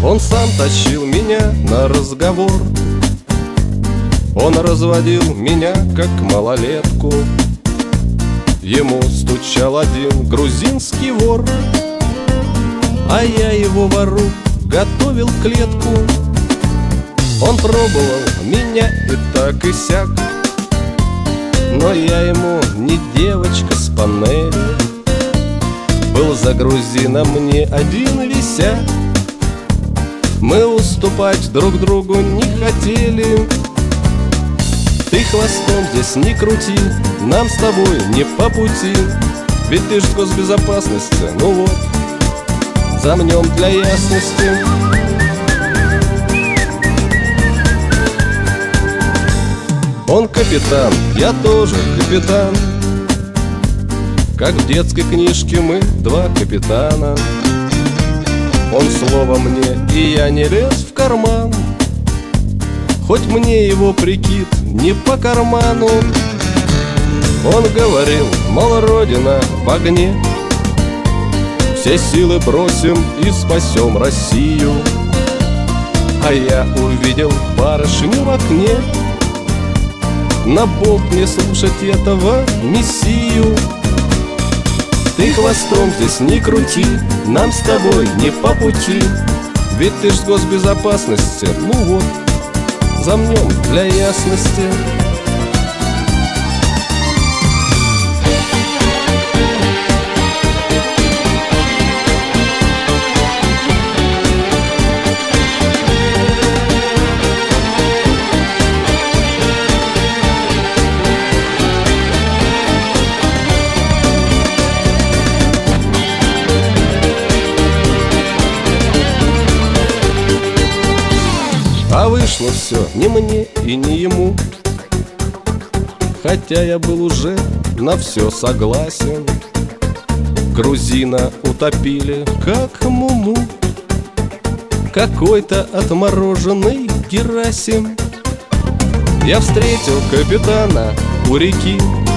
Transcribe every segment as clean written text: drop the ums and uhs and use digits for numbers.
Он сам тащил меня на разговор. Он разводил меня, как малолетку. Ему стучал один грузинский вор, а я его вору готовил клетку. Он пробовал меня и так и сяк, но я ему не девочка с панели. Был за грузина мне один висяк. Мы уступать друг другу не хотели. Ты хвостом здесь не крути, нам с тобой не по пути. Ведь ты ж в госбезопасности, ну вот, замнем для ясности. Он капитан, я тоже капитан. Как в детской книжке мы два капитана. Он слово мне, и я не лез в карман, хоть мне его прикид не по карману. Он говорил, мол, родина в огне, все силы бросим и спасем Россию. А я увидел барышню в окне. На болт мне слушать этого мессию. Ты хвостом здесь не крути, нам с тобой не по пути. Ведь ты ж с госбезопасности, ну вот, замнем для ясности. А вышло все не мне и не ему, хотя я был уже на все согласен. Грузина утопили, как муму, какой-то отмороженный Герасим. Я встретил капитана у реки.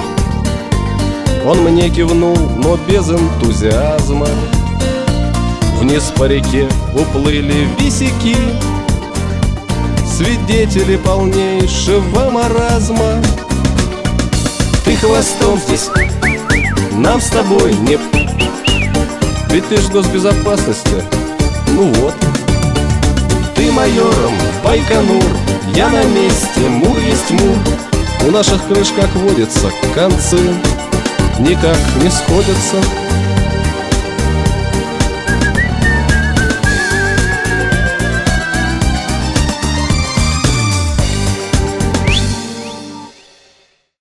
Он мне кивнул, но без энтузиазма. Вниз по реке уплыли висяки, свидетели полнейшего маразма. Ты хвостом здесь, нам с тобой не... Ведь ты ж в госбезопасности, ну вот. Ты майором Байконур, я на месте, мур есть мур. У наших крыш, как водится, концы никак не сходятся.